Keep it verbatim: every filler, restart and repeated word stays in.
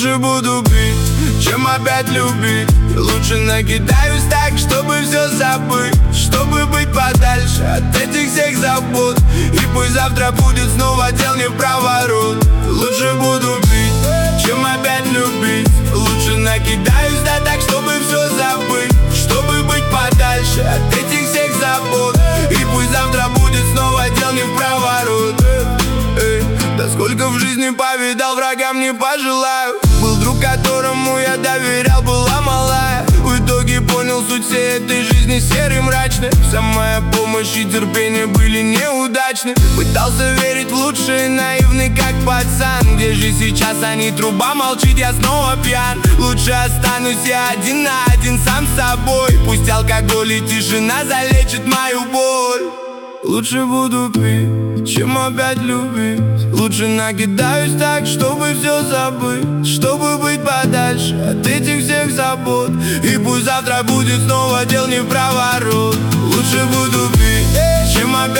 Лучше буду пить, чем опять любить. Лучше накидаюсь так, чтобы все забыть, чтобы быть подальше от этих всех забот. И пусть завтра будет снова дел не в проворот. Лучше буду пить, чем опять любить. Лучше накидаюсь, да так, чтобы все забыть, чтобы быть подальше от этих всех забот. И пусть завтра будет снова дел не в проворот. Эй, да сколько в жизни повидал, врагам не пожелаю. Был друг, которому я доверял, была малая. В итоге понял суть всей этой жизни серой, мрачной. Вся моя помощь и терпение были неудачны. Пытался верить в лучшее, наивный как пацан. Где же сейчас они, труба молчит, я снова пьян. Лучше останусь я один на один сам с собой. Пусть алкоголь и тишина залечит мою боль. Лучше буду пить, чем опять любить. Лучше накидаюсь так, чтобы все забыть, чтобы быть подальше от этих всех забот. И пусть завтра будет снова дел не в проворот. Лучше буду пить, чем опять